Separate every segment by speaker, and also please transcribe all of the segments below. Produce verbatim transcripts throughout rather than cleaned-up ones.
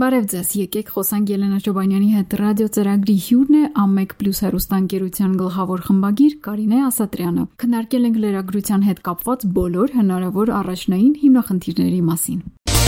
Speaker 1: Բարև ձեզ, եկեք խոսանք Ելենա Ջոբանյանի հետ ռադիո ծրագրի հյուրն է ամեկ պլյուս հեռուստաընկերության գլխավոր խմբագիր Կարինե Ասատրյանը։ Քննարկել ենք լրագրության հետ կապված բոլոր հնարավոր առաջնային հիմնախնդիրների մասին։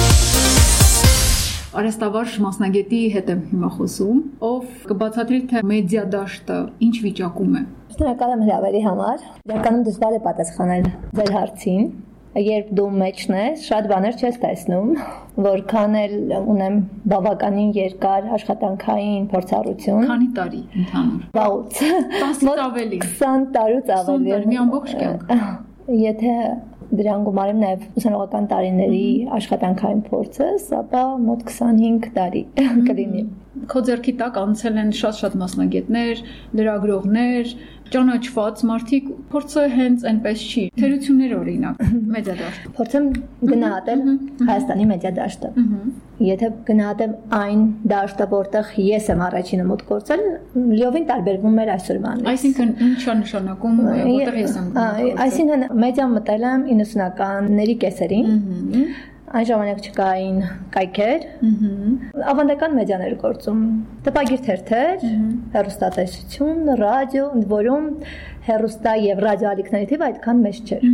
Speaker 1: Արհեստավարժ մասնագետի հետ եմ հիմա խոսում, ով կբացատրի, թե մեդիա դաշտը ինչ վիճակում է։
Speaker 2: Շնորհակալ եմ հրավերի համար։ Իրականում դժվար է պատասխանել ձեր հարցին։ Երբ դու մեջն ես, շատ բաներ չես տեսնում, որքան էլ ունեմ բավականին երկար աշխատանքային փորձառություն։
Speaker 1: Քանի տարի ընդհանուր։
Speaker 2: Վաղուց։
Speaker 1: տասից ավելի։
Speaker 2: քսան տարուց ավելի։
Speaker 1: քսան տարի, մի ամբողջ կյանք։
Speaker 2: Եթե դրան գումարեմ նաև ուսանողական տարիների աշխատանքային փորձս, ապա մոտ քսանհինգ տարի կլինի։
Speaker 1: Քո ձեռքի տակ անցել են շատ-շատ մասնագետներ, լրագրողներ, ճանաչված մարդիկ, փորձը հենց այնպես չի։ Թերություններ օրինակ, մեդիա դաշտ։
Speaker 2: Փորձեմ գնահատել Հայաստանի մեդիա դաշտը։ Եթե գնահատեմ այն դաշտը, որտեղ ես եմ առաջինը մոտ գործել, լիովին տարբերվում էր այսօրվանից։
Speaker 1: Այսինքն ինչ է նշանակում, որտեղ ես եմ գործել։
Speaker 2: Այսինքն մեդիա մտել եմ իննսունականների կեսերին։ Այն ժամանակ չկային կայքեր, ավանդական մեդիաներ գործում, տպագիր թերթեր, հեռուստատեսություն, ռադիո, ընդ որում հեռուստա եւ ռադիո ալիքների թիվը այդքան մեծ չէր։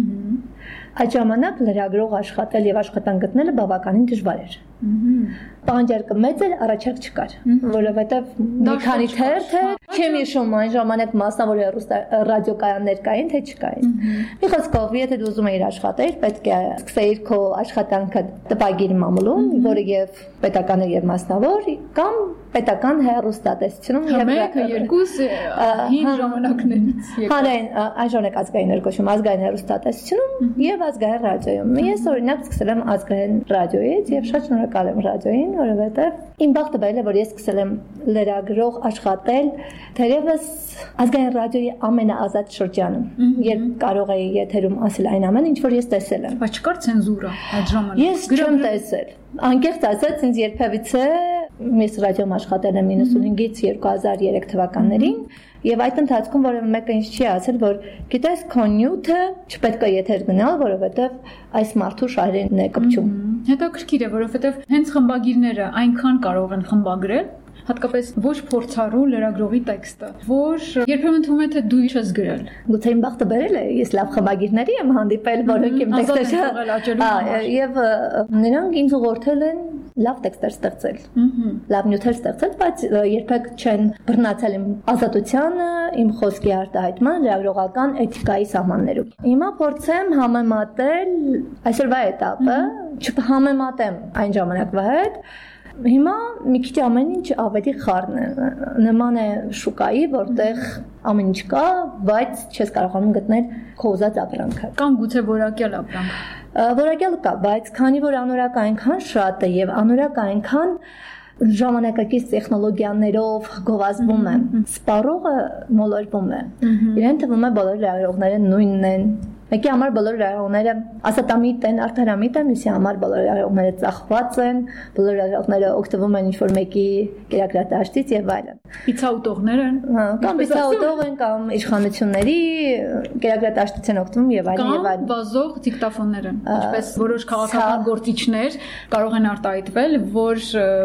Speaker 2: Այդ ժամանակ լրագրող աշխատել եւ աշխատանք գտնելը բավականին դժվար էր։ Պահանջարկը մեծ էր, առաջարկ չկար, որովհետեւ մի քանի թերթ է, չեմ հիշում այն ժամանակ մասնավոր հեռուստա ռադիոկայաններ կային, թե չկային։ Մի խոսքով, եթե դու ուզում ես աշխատել, պետք է սկսեիր քո աշխատանքը տպագիր մամուլում, որը եւ պետական է եւ մասնավոր, կամ պետական հեռուստատեսությունում
Speaker 1: եւ մեկը երկուս հին ժամանակներից եկա։
Speaker 2: Հանրային այն ժամանակ ազգային ներկայացում, ազգային հեռուստատեսությունում եւ ազգային ռադիոյում։ Ես օրինակ սկսել եմ ազգային ռադիոյից եւ շատ շնորհակալ եմ ռադիոյին, որովհետեւ իմ բախտը բերել է, որ ես սկսել եմ լրագրող աշխատել թերևս ազգային ռադիոյի ամենաազատ շրջանում, երբ կարող էի եթերում ասել այն ամենը, ինչ որ ես տեսել եմ։
Speaker 1: Բայց չկար ցենզուրա այդ ժամանակ։
Speaker 2: Ես չեմ տեսել։ Անկեղծ ասած, ինձ երբևիցե ես ռադիոյում աշխատել եմ իննսունհինգից երկու հազար երեք թվականներին եւ այդ ընթացքում որևէ մեկը ինձ չի ասել, որ գիտես քո նյութը չպետք է եթեր գնալ, որովհետեւ այս մարդու շահերին է կպչում։
Speaker 1: Հետաքրքիր է, որովհետեւ հենց խմբագիրները այնքան կարող են խմբագրել, հատկապես ոչ փորձառու լրագրողի տեքստը, որ երբեմն թվում է թե դու ինչ ես գրել։
Speaker 2: Գուցե իմ բախտը բերել է, ես լավ խմբագիրների եմ հանդիպել, որոնք իմ տեքստերը եւ նրանք ինձ ուղղորդել են լավ տեքստեր ստեղծել, լավ նյութեր ստեղծել, բայց երբեք չեն բռնացել իմ ազատությանը, իմ խոսքի արտահայտման, լրագրողական էթիկայի սահմաններում։ Հիմա փորձեմ համեմատել այսօրվա этаպը, չհամեմատեմ այն ժամանակվա հետ։ Հիմա մի քիչ ամեն ինչ ավելի խառն է, նման է շուկայի, որտեղ ամեն ինչ կա, բայց չես կարողանում գտնել քո ուզած ապրանքը։
Speaker 1: Կամ գուցե որակյալ ապրանք։
Speaker 2: Որակյալը կա, բայց քանի որ անորակը այնքան շատ է եւ անորակը այնքան ժամանակակից տեխնոլոգիաներով գովազդվում է, սպառողը մոլորվում է։ Իրեն թվում է բոլոր լրագրողները նույնն են։ Մեկի համար բոլոր լրագրողները ասատամիտ են, արդարամիտ են, մյուսի համար բոլոր լրագրողները ծախված են, բոլոր լրագրողները օգտվում են ինչ-որ մեկի կերակրատաշտից եւ այլն։
Speaker 1: Պիցա ուտողներ են։
Speaker 2: Հա, կամ պիցա ուտող են, կամ իշխանությունների կերակրատաշտից են օգտվում եւ այլն եւ այլն։
Speaker 1: Կամ վազող դիկտաֆոններ են, ինչպես որոշ քաղաքական գործիչներ կարող են արտահայտվել, որ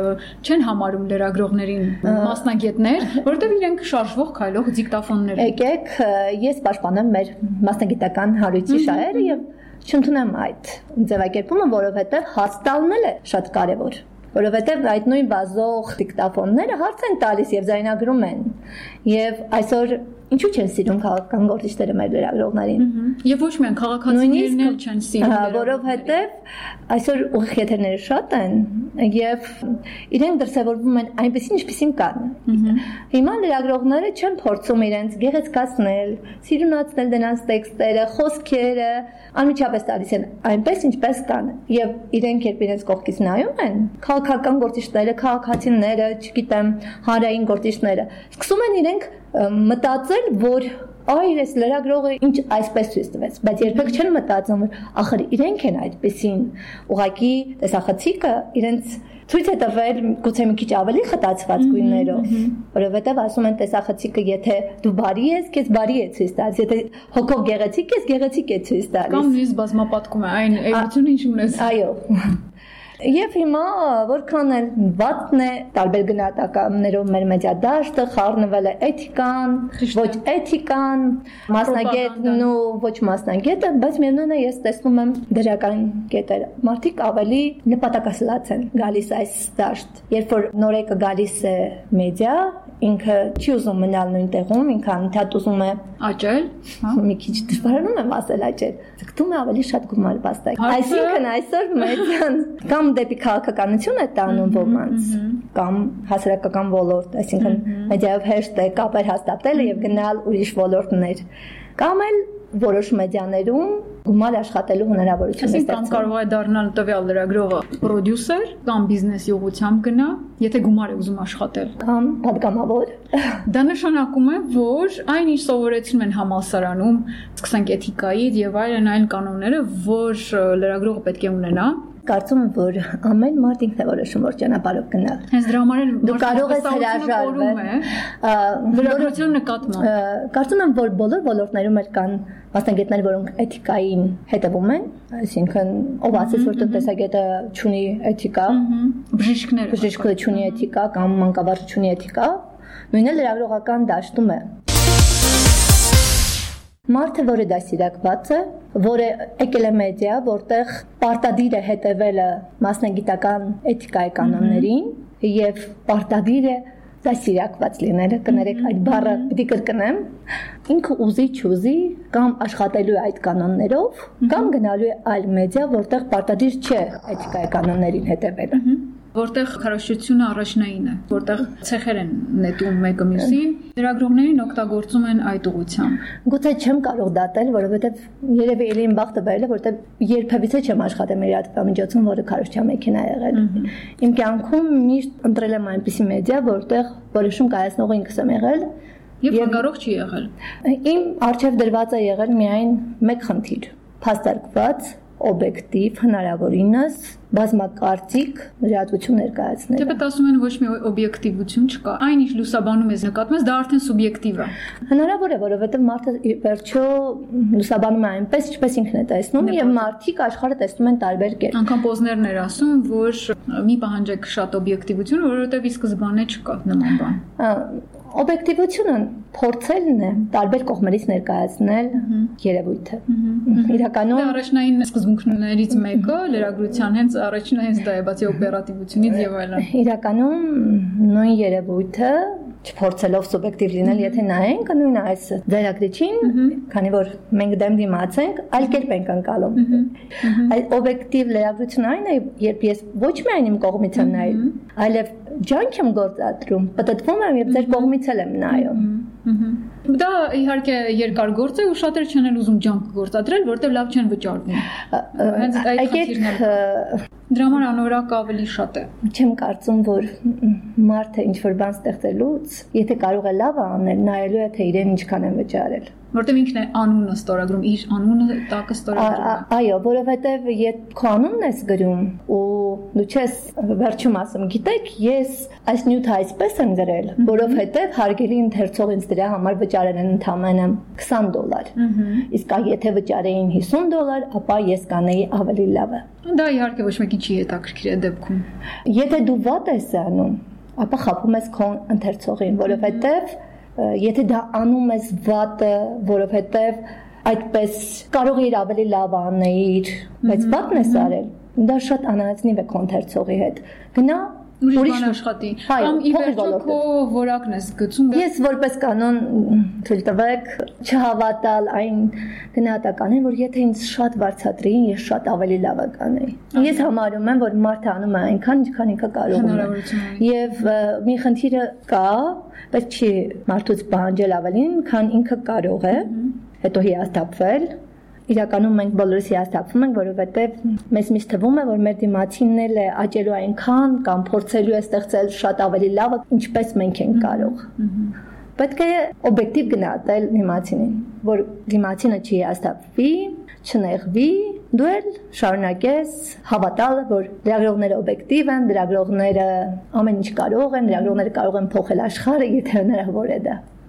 Speaker 1: չեն համարում լրագրողներին մասնագետներ, որովհետեւ իրենք շարժվող քայլող դիկտաֆոններ են։
Speaker 2: Եկեք, ես պաշտպանեմ մեր մասնագիտական հարույցի շահերը եւ չընդունեմ այդ ձևակերպումը, որովհետեւ հարց տալն է շատ կարեւոր, որովհետեւ այդ նույն բազող դիկտաֆոնները հարց են տալիս եւ ձայնագրում են եւ այսօր ինչու չեն սիրում քաղաքական գործիչները մեր լրագրողներին։
Speaker 1: Եւ ոչ միայն քաղաքացիներն էլ չեն սիրում,
Speaker 2: որովհետեւ այսօր ուղիղ եթերները շատ են եւ իրենք դրսևորվում են այնպեսին, ինչպեսին կան։ Հիմա լրագրողները չեն փորձում իրենց գեղեցկացնել, սիրունացնել դրանց տեքստերը, խոսքերը, անմիջապես տալիս են այնպես, ինչպես կան։ Եւ իրենք երբ իրենց կողքից նայում են, քաղաքական գործիչները, քաղաքացիները, չգիտեմ, հանրային գործիչները, սկսում են իրենք մտածել, որ այ այս լրագրողը ինչ այսպես ցույց տվեց, բայց երբեք չեն մտածում, որ ախր իրենք են այդպեսին, ուղղակի տեսախցիկը իրենց ցույց է տվել գուցե մի քիչ ավելի խտացված գույներով, որովհետև ասում են տեսախցիկը, եթե դու բարի ես, քեզ բարի է ցույց տալիս, եթե հոգով գեղեցիկ ես, գեղեցիկ է ցույց տալիս։
Speaker 1: Կամ նույնիսկ բազմապատկում է այն էությունը, ինչ ունես։
Speaker 2: Այո։ Եվ հիմա որքան էլ վատն է տարբեր գնահատականներով մեր մեդիա դաշտը խառնվել է էթիկան, ոչ էթիկան, մասնագետն ու ոչ մասնագետը, բայց միևնույն է ես տեսնում եմ դրական կետերը։ Մարդիկ ավելի նպատակասլաց են գալիս այս դաշտ։ Երբ որ նորեկը գալիս է մեդիա, ինքը չի ուզում մնալ նույն տեղում, ինքը անընդհատ ուզում է
Speaker 1: աճել,
Speaker 2: մի քիչ դժվարանում եմ ասել աճել, ձգտում է ավելի շատ գումար վաստակ։ Այսինքն այսօր մեդիան կամ դեպի քաղաքականություն է տանում ոմանց, կամ հասարակական ոլորտ, այսինքն մեդիայով հեշտ է կապեր հաստատելը եւ գնալ ուրիշ ոլորտներ, կամ էլ որոշ մեդիաներում գումար աշխատելու հնարավորություն է
Speaker 1: ստեղծել։ Կամ կարող է դառնալ տվյալ լրագրողը պրոդյուսեր կամ բիզնեսի ուղղությամբ գնա, եթե գումար է ուզում աշխատել։
Speaker 2: Կամ պատգամավոր։
Speaker 1: Դա նշանակում է, որ այն ինչ սովորեցնում են համալսարանում, սկսենք էթիկայից եւ այլն այլ կանոնները, որ լրագրողը պետք է ունենա։
Speaker 2: Կարծում եմ, որ ամեն մարդ ինքն է որոշում որ ճանապարհով գնալ։
Speaker 1: Հենց դրա համար էլ
Speaker 2: դու կարող ես հրաժարվել
Speaker 1: լրագրության նկատմամբ։
Speaker 2: Կարծում եմ, որ բոլոր ոլորտներում էլ կան մասնագետներ, որոնք էթիկային հետևում են, այսինքն ով ասես որ տնտեսագետը չունի էթիկա,
Speaker 1: բժիշկները
Speaker 2: բժիշկը չունի էթիկա կամ մանկավարժը չունի էթիկա, նույնն էլ լրագրողական դաշտում է։ Մարդը, որը դասիրակված է, որը եկել է մեդիա, որտեղ պարտադիր է հետևելը մասնագիտական էթիկայի կանոններին եւ պարտադիր է դասիրակված լինելը, կներեք այդ բառը պիտի կրկնեմ, ինքը ուզի չուզի կամ աշխատելու է այդ կանոններով, կամ գնալու է այլ մեդիա, որտեղ պարտադիր չէ էթիկայի կանոններին հետևելը։
Speaker 1: Որտեղ քարոշչությունը առաջնային է, որտեղ ցեխեր են նետում մեկը մյուսին, լրագրողներին օգտագործում են այդ ուղղությամբ։
Speaker 2: Գուցե չեմ կարող դատել, որովհետև երևի էլի իմ բախտը բերել է, որտեղ երբևիցե չեմ աշխատել մեր հատվածամիջոցում, որը քարոշչյա մեքենա է եղել։ Իմ կյանքում միշտ ընտրել եմ այնպիսի մեդիա, որտեղ որոշում կայացնողը ինքս եմ եղել
Speaker 1: եւ խանգարող չի եղել։
Speaker 2: Իմ արժեվ դրված է եղել միայն մեկ խնդիր՝ փաստարկված օբյեկտիվ հնարավորինս բազմակարծիք լրատվություն ներկայացնել։
Speaker 1: Դեպի ասում են ոչ մի օբյեկտիվություն չկա։ Այն ինչ լուսաբանում ես նկատում ես, դա արդեն սուբյեկտիվ է։
Speaker 2: Հնարավոր է, որովհետև մարդը վերջո լուսաբանում է այնպես, ինչպես ինքն է տեսնում, եւ մարդիկ աշխարհը տեսնում են տարբեր կերպ։
Speaker 1: Անկամ Պոզներն էր ասում, որ մի պահանջեք շատ օբյեկտիվություն, որովհետև ի սկզբանե չկա նման բան։ Օբյեկտիվությունը
Speaker 2: փորձելն է տարբեր կողմերից ներկայացնել երևույթը։ Իրականում
Speaker 1: դա առաջնային սկզբունքներից մեկը լրագրության հենց առաջինը հենց դա է, բացի օպերատիվությունից եւ այլն։
Speaker 2: Իրականում նույն երևույթը չփորձելով սուբյեկտիվ լինել, եթե նայենք նույն այս ձեռագրիչին, քանի որ մենք դեմ դիմաց ենք, այլ կերպ ենք անցալում։ Այդ օբյեկտիվ լրագրությունը այն է, երբ ես ոչ միայն իմ կողմից եմ նայում, այլև ջանք եմ գործադրում, պատտվում եմ եւ ձեր կողմից եմ նայում։
Speaker 1: Դա իհարկե երկար գործ է ու շատերը չեն էլ ուզում ջանք գործադրել, որտեղ լավ չեն վճարվում։ Հենց այդ խնդիրն է։ Դրա համար անորակ ավելի շատ է։
Speaker 2: Չեմ կարծում, որ մարդը ինչ-որ բան ստեղծելուց, եթե կարող է լավ անել, նայելու է թե իրեն ինչքան է վճարել։
Speaker 1: Որտեղ ինքն է անունը ստորագրում, իր անունը տակը ստորագրում է։
Speaker 2: Այո, որովհետև եթե քո անունն ես գրում ու դու չես վերջում ասում, գիտեք, ես այս նյութը այսպես եմ գրել, որովհետև հարգելի ընթերցող ինձ դրա համար վճարել են ընդամենը քսան դոլար։ Իսկ եթե վճարեին հիսուն դոլար, ապա ես կանեի ավելի լավը։
Speaker 1: Դա իհարկե ոչ մեկին չի հետաքրքիր այդ դեպքում։
Speaker 2: Եթե դու վատ ես անում, ապա խաբում ես քո ընթերցողին, որովհետև եթե դա անում ես վատը, որովհետև այդպես կարող է ավելի լավ անել, բայց վատն ես արել, դա շատ անհայտնի է քո ընթերցողի հետ։ Գնա
Speaker 1: ուրիշ բան աշխատի։ Կամ ի վերջո քո որակն ես գցում։
Speaker 2: Ես որպես կանոն թույլ տվեք չհավատալ այն գնահատականին, որ եթե ինձ շատ վարձատրեին, ես շատ ավելի լավ կանեի։ Ես համարում եմ, որ մարդը անում է այնքան, ինչքան ինքը կարող է։ Եվ մի խնդիրը կա, բայց չի մարդուց պահանջել ավելին, քան ինքը կարող է, հետո հիասթափվել։ Իրականում մենք բոլորս հիասթափվում ենք, որովհետև մեզ միշտ թվում է, որ մեր դիմացինն էլ է աճելու այնքան կամ փորձելու է ստեղծել շատ ավելի լավը, ինչպես մենք ենք կարող։ Պետք է օբյեկտիվ գնահատել դիմացինին, որ դիմացինը չի հիասթափվի, չնեղվի, դու էլ շարունակես հավատալ, որ լրագրողները օբյեկտիվ են, լրագրողները ամեն ինչ կարող են, լրագրողները կարող են փոխել աշխարհը, եթե հնարավոր է դա։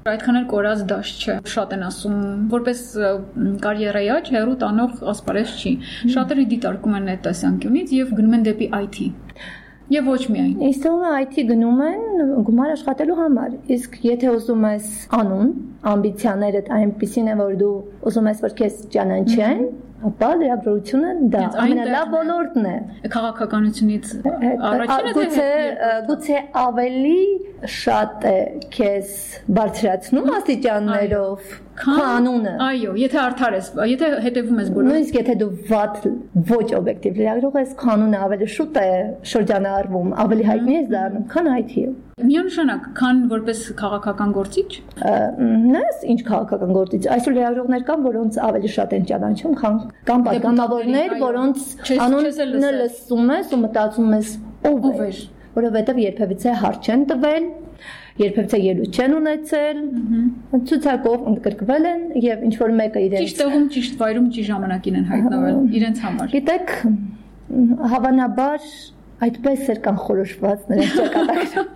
Speaker 1: Այդքան էլ կորած դաշտ չէ։ Շատ են ասում, որպես կարիերայի աճ հեռու տանող ասպարեզ չի։ Շատերը դիտարկում են այդ տեսանկյունից եւ գնում են դեպի I T։ Եվ ոչ միայն։
Speaker 2: Ինձ թվում է I T գնում են գումար աշխատելու համար։ Իսկ եթե ուզում ես անուն, ամբիցիաներդ այնպեսին են, որ դու ուզում ես որ քեզ ճանաչեն, ապա լրագրությունը դա ամենալավ ոլորտն է։
Speaker 1: Քաղաքականությունից առաջինը
Speaker 2: գուցե գուցե ավելի շատ է քեզ բարձրացնում աստիճաններով կանոնը։
Speaker 1: Այո, եթե արդար ես, եթե հետևում ես բոլոր։
Speaker 2: Նույնիսկ եթե դու վատ ոչ օբյեկտիվ լրագրող ես, կանոնը ավելի շուտ է շրջանառվում, ավելի հայտնի ես դառնում, քան I T-ը։
Speaker 1: Միանշանակ, քան որպես քաղաքական գործիչ։
Speaker 2: Նայես ինչ քաղաքական գործիչ։ Այսօր լրագրողներ կան, որոնց ավելի շատ են ճանաչում, քան կան պատգամավորներ, որոնց անունը լսում ես ու մտածում ես ով է, որովհետև երբևիցե հարց չեն տվել, երբևիցե ելույթ չեն ունեցել, ցուցակով ընդգրկվել են եւ ինչ որ մեկը իրենց
Speaker 1: ճիշտ տեղում, ճիշտ վայրում, ճիշտ ժամանակին են հայտնվել իրենց համար։
Speaker 2: Գիտեք, հավանաբար այդպես էր կանխորոշված նրանց ճակատագրը։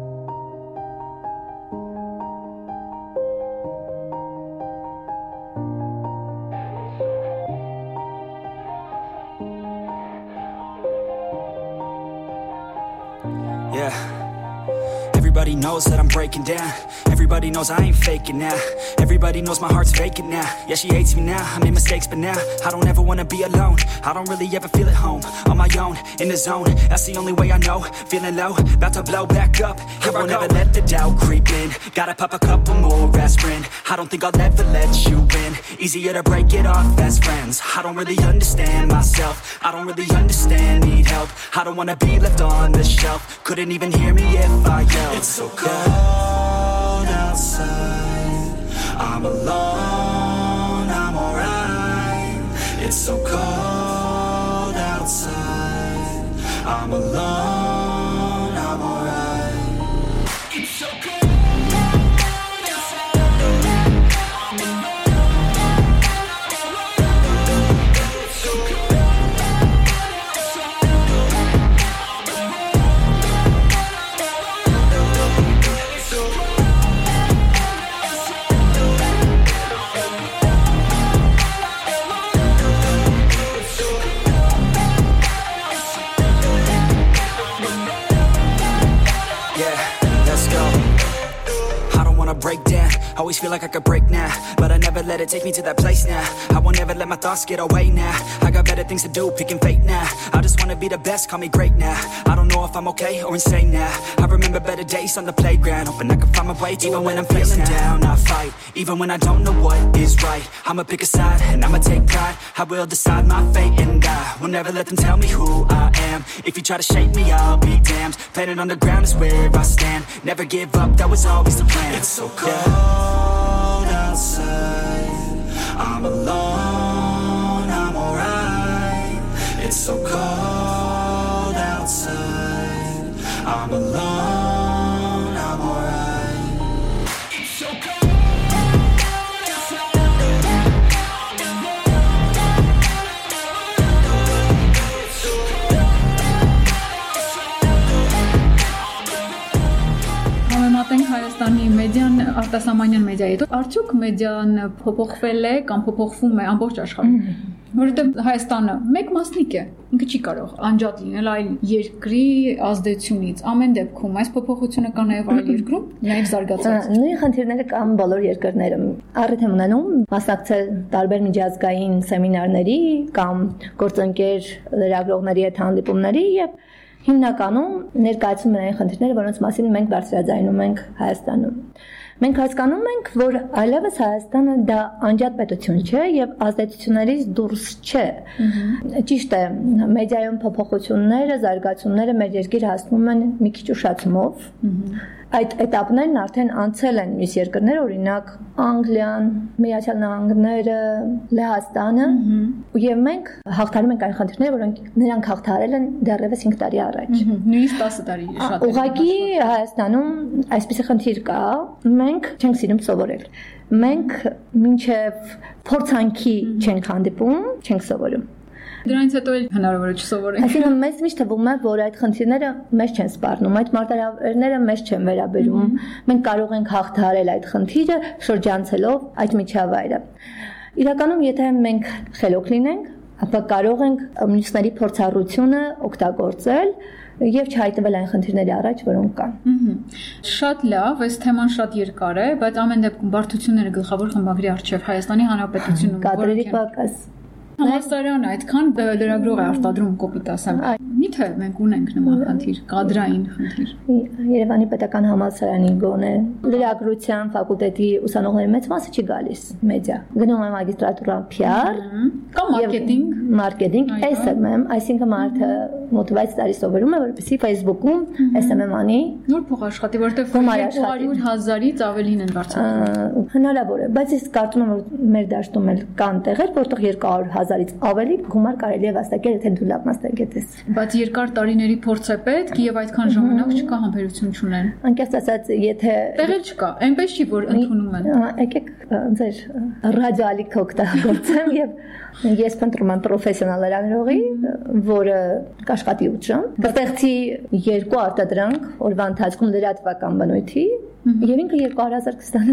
Speaker 3: Yeah. Everybody knows that I'm breaking down. Everybody knows I ain't faking now. Everybody knows my heart's faking now. Yeah, she hates me now. I made mistakes, but now I don't ever wanna be alone. I don't really ever feel at home. On my own, in the zone. That's the only way I know. Feeling low, about to blow back up. Here I won't ever let the doubt creep in. Gotta pop a couple more aspirin. I don't think I'll ever let you in. Easier to break it off best friends. I don't really understand myself. I don't really understand, need help. I don't wanna be left on the shelf. Couldn't even hear me if I yelled. It's so cold outside. I'm alone, I'm alright. It's so cold outside. I'm alone, I'm alright. It's so cold. Break down, always feel like I could break now, but I never let it take me to that place now. I won't ever let my thoughts get away now. I got better things to do, picking fate now. I just wanna be the best, call me great now. I don't know if I'm okay or insane now. I remember better days on the playground, hoping I can find my way to even when I'm feeling down. I fight, even when I don't know what is right. I'ma pick a side and I'ma take pride. I will decide my fate and I will never let them tell me who I am. If you try to shake me, I'll be damned. Planet on the ground is where I stand. Never give up, that was always the plan. It's so cold outside. I'm alone, I'm alright. It's so cold outside. I'm alone, I'm alright. It's so cold.
Speaker 1: Հայաստանի մեդիան արտասահմանյան մեդիայի հետ արդյոք մեդիան փոփոխվել է կամ փոփոխվում է ամբողջ աշխարհում, որովհետև Հայաստանը մեկ մասնիկ է, ինքը չի կարող անջատ լինել այլ երկրի ազդեցությունից։ Ամեն դեպքում այս փոփոխությունը կա նաև այլ երկրում, նաև զարգացած։
Speaker 2: Նույն խնդիրները կան բոլոր երկրներում։ Առիթ եմ ունենում մասնակցել տարբեր միջազգային սեմինարների կամ գործընկեր լրագրողների հետ հանդիպումների եւ հիմնականում ներկայացում են այն խնդիրները, որոնց մասին մենք բարձրաձայնում ենք Հայաստանում։ Մենք հասկանում ենք, որ այլևս Հայաստանը դա անջատ պետություն չէ եւ ազդեցություններից դուրս չէ։ Ճիշտ է, մեդիայում փոփոխությունները, զարգացումները մեր երկիր հասնում են մի քիչ ուշացումով։ Այդ этаպներն արդեն անցել են մյուս երկրներ, օրինակ Անգլիան, Միացյալ Նահանգները, Լեհաստանը, եւ մենք հաղթարում ենք այն խնդիրները, որոնք նրանք հաղթարել են դեռևս հինգ տարի առաջ։
Speaker 1: Նույնիսկ տասը տարի շատ է։
Speaker 2: Ուղղակի Հայաստանում այսպիսի խնդիր կա, մենք չենք սիրում սովորել։ Մենք մինչև փորձանքի չենք հանդիպում, չենք սովորում։
Speaker 1: Դրանից հետո էլ հնարավոր է չսովորենք։
Speaker 2: Այսինքն մեզ միշտ թվում է, որ այդ խնդիրները մեզ չեն սպառնում, այդ մարտահրավերները մեզ չեն վերաբերում։ Մենք կարող ենք հաղթահարել այդ խնդիրը շրջանցելով այդ միջավայրը։ Իրականում, եթե մենք խելոք լինենք, ապա կարող ենք մյուսների փորձառությունը օգտագործել եւ չհայտվել այն խնդիրների առաջ, որոնք կան։
Speaker 1: Շատ լավ, այս թեման շատ երկար է, բայց ամեն դեպքում բարդությունները գլխավոր խմբագրի առջև Հայաստանի Հանրապետությունում
Speaker 2: կադրերի պակաս
Speaker 1: Համալսարանը այդքան լրագրող է արտադրում կոպիտ ասեմ։ Միթե մենք ունենք նման խնդիր, կադրային խնդիր։
Speaker 2: Երևանի պետական համալսարանի գոնե լրագրության ֆակուլտետի ուսանողների մեծ մասը չի գալիս մեդիա։ Գնում է մագիստրատուրա P R
Speaker 1: կամ մարքեթինգ,
Speaker 2: մարքեթինգ, S M M, այսինքն մարդը մոտիվացիա տարի սովորում է, որպեսզի Facebook-ում S M M անի։
Speaker 1: Նոր փող աշխատի, որտեղ երկու հարյուր հազարից ավելին են վարձատրում։
Speaker 2: Հնարավոր է, բայց ես կարծում եմ, որ մեր դաշտում էլ կան տեղեր, որտեղ երկու հարյուր հազարից ավելի գումար կարելի է վաստակել, եթե դու լավ մասնագետ ես։
Speaker 1: Բայց երկար տարիների փորձ է պետք եւ այդքան ժամանակ չկա համբերություն չունեն։
Speaker 2: Անկեղծ ասած, եթե
Speaker 1: տեղել չկա, այնպես չի որ ընդունում են։
Speaker 2: Եկեք ձեր ռադիալիկ օգտագործեմ եւ ես փնտրում եմ պրոֆեսիոնալ լրագրողի, որը կաշխատի ութ ժամ, կստեղծի երկու արտադրանք օրվա ընթացքում լրատվական բնույթի եւ ինքը երկու հազար կստանա։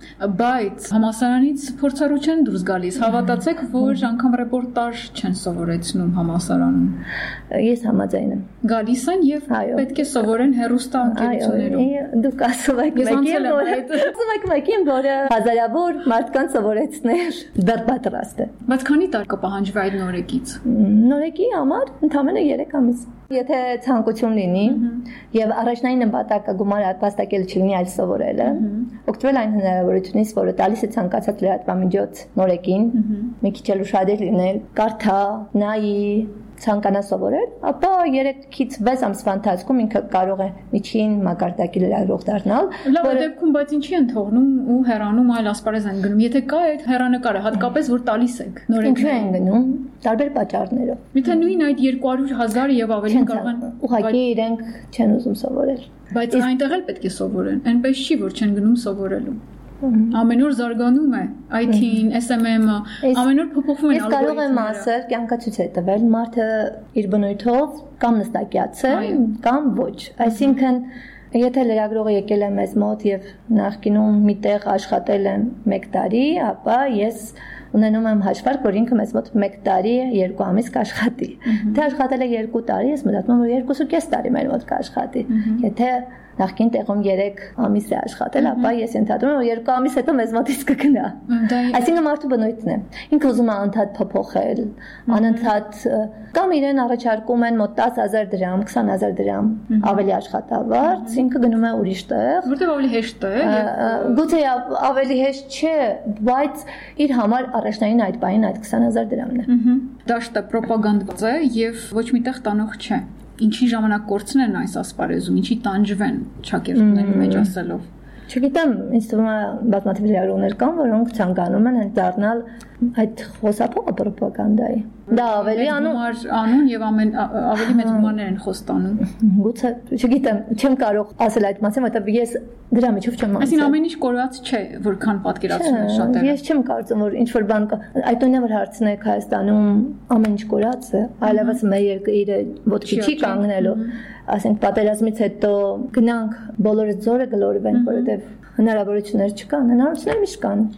Speaker 1: Բայց համալսարանից փորձառու չեն դուրս գալիս։ Հավատացեք, որ անգամ ռեպորտաժ չեն սովորեցնում համալսարանում։
Speaker 2: Ես համաձայն եմ։
Speaker 1: Գալիս են եւ պետք է սովորեն հեռուստա ընկերություններում։
Speaker 2: Դուք ասում եք մեկին, որ ասում եք մեկին, որը հազարավոր մարդկանց սովորեցնել դեռ պատրաստ է։
Speaker 1: Բայց քանի տարի կպահանջվի այդ նորեկից։
Speaker 2: Նորեկի համար ընդամենը երեք ամիս։ Եթե ցանկություն լինի եւ առաջնային նպատակը գումարը վաստակել չլինի, այլ սովորելը, օգտվել այն հնարավորությունից, որը տալիս է ցանկացած լրատվամիջոց նորեկին, մի քիչ էլ ուշադիր լինել, կարդա, նայի, ցանկանա սովորել, ապա երեքից վեց ամսվա ընթացքում ինքը կարող է միջին մակարդակի լրագրող դառնալ։
Speaker 1: Լավ, այդ դեպքում բայց ինչի են թողնում ու հեռանում այլ ասպարեզ են գնում։ Եթե կա այդ հեռանկարը, հատկապես որ տալիս եք նորեկին։
Speaker 2: Ինչու են գնում։ Տարբեր պատճառներով։
Speaker 1: Միթե նույն այդ երկու հարյուր հազար եւ ավելին կարող են
Speaker 2: ուղղակի իրենք չեն ուզում սովորել։
Speaker 1: Բայց այնտեղ էլ պետք է սովորեն։ Այնպես չի, որ չեն գնում սովորելու։ Ամեն օր զարգանում է I T-ն, S M M-ը, ամեն օր փոփոխվում են
Speaker 2: ալգորիթմները։ Ես կարող եմ ասել, կյանքը ցույց է տվել, մարդը իր բնույթով կամ նստակյաց է, կամ ոչ։ Այսինքն, եթե լրագրողը եկել է մեզ մոտ եւ նախկինում միտեղ աշխատել է մեկ տարի, ապա ես ունենում եմ հաշվարկ, որ ինքը մեզ մոտ մեկ տարի, երկու ամիս կաշխատի։ Թե աշխատել է երկու տարի, ես մտածում եմ, որ երկուսու կես տարի մեր մոտ կաշխատի։ Եթե նախկին տեղում երեք ամիս է աշխատել, ապա ես ենթադրում եմ, որ երկու ամիս հետո մեզ մոտից կգնա։ Այսինքն մարդու բնույթն է։ Ինքը ուզում է անընդհատ փոփոխել, անընդհատ կամ իրեն առաջարկում են մոտ դես հազար դրամ, քսան հազար դրամ ավելի աշխատավարձ, ինքը գնում է ուրիշ տեղ,
Speaker 1: որտեղ ավելի հեշտ է։
Speaker 2: Գուցե ավելի հեշտ չէ, բայց իր համար առաջնային այդ բանին այդ քսան հազար դրամն է։
Speaker 1: Դաշտը պրոպագանդված է եւ ոչ միտեղ տանող չէ։ Ինչի ժամանակ կորցնեն այս ասպարեզում, ինչի տանջվեն ճակերտների մեջ ասելով։
Speaker 2: Չգիտեմ, ինձ թվում է բազմաթիվ լրագրողներ կան, որոնք ցանկանում են դառնալ այդ խոսափողը պրոպագանդայի։ Դա ավելի անում
Speaker 1: անուն եւ ամեն ավելի մեծ գումարներ են խոստանում։
Speaker 2: Գուցե, չգիտեմ, չեմ կարող ասել այդ մասին, որովհետեւ ես դրա միջով չեմ ասել։
Speaker 1: Այսինքն ամեն ինչ կորած չէ, որքան պատկերացնում են շատերը։
Speaker 2: Ես չեմ կարծում, որ ինչ որ բան կա։ Այդ նույնը որ հարցնեք Հայաստանում ամեն ինչ կորած է, այլևս մեր երկիրը ոտքի չի կանգնելու։ Ասենք պատերազմից հետո գնանք բոլորը ձորը գլորվեն, որովհետեւ հնարավորություններ չկան, հնարավորություններ միշտ կան։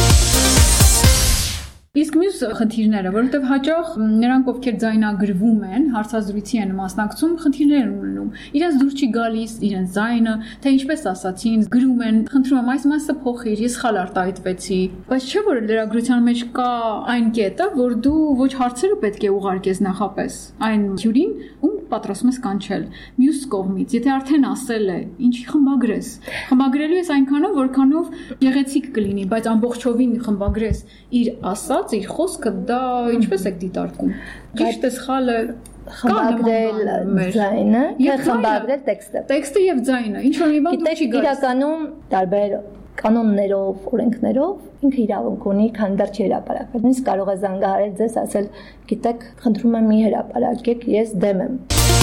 Speaker 1: Իսկ մյուս խնդիրները, որովհետև հաճախ նրանք, ովքեր ձայնագրվում են, հարցազրույցի են մասնակցում, խնդիրներ են ունենում։ Իրենց դուր չի գալիս իրենց ձայնը, թե ինչպես ասացին, գրում են, խնդրում եմ այս մասը փոխիր, ես սխալ արտահայտվեցի։ Բայց չէ՞ որ լրագրության մեջ կա այն կետը, որ դու ոչ հարցերը պետք է ուղարկես նախապես այն հյուրին, ում պատրաստում ես կանչել։ Մյուս կողմից, եթե արդեն ասել է, ինչի խմբագրես։ Խմբագրելու ես այնքանով, որքանով գեղեցիկ կլինի, բայց ամբողջովին խմբագրես իր ասած, իր խոսքը, դա ինչպես եք դիտարկում։ Ճիշտ է, սխալը
Speaker 2: խմբագրել ձայնը, թե խմբագրել տեքստը։
Speaker 1: Տեքստը եւ ձայնը, ինչ որ մի բան դու չի գալիս։
Speaker 2: Իրականում տարբեր կանոններով, օրենքներով ինքը իրավունք ունի, քան դեռ չի հրապարակվել։ Նույնիսկ կարող է զանգահարել ձեզ, ասել, գիտեք, խնդրում եմ մի հրապարակեք, ես դեմ եմ։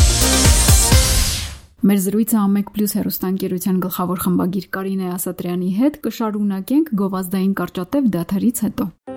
Speaker 1: Մեր զրույցը Ամեկ Պլյուս հեռուստաընկերության գլխավոր խմբագիր Կարինե Ասատրյանի հետ կշարունակենք գովազդային կարճատև դադարից հետո։